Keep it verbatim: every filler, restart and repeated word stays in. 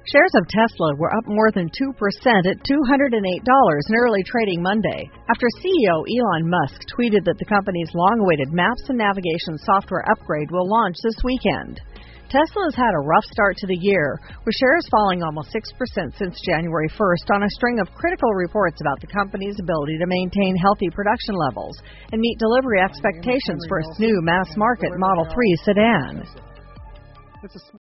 Shares of Tesla were up more than two percent at two hundred eight dollars in early trading Monday, after C E O Elon Musk tweeted that the company's long-awaited Maps and navigation software upgrade will launch this weekend. Tesla has had a rough start to the year, with shares falling almost six percent since January first on a string of critical reports about the company's ability to maintain healthy production levels and meet delivery expectations for its new mass-market Model three sedan.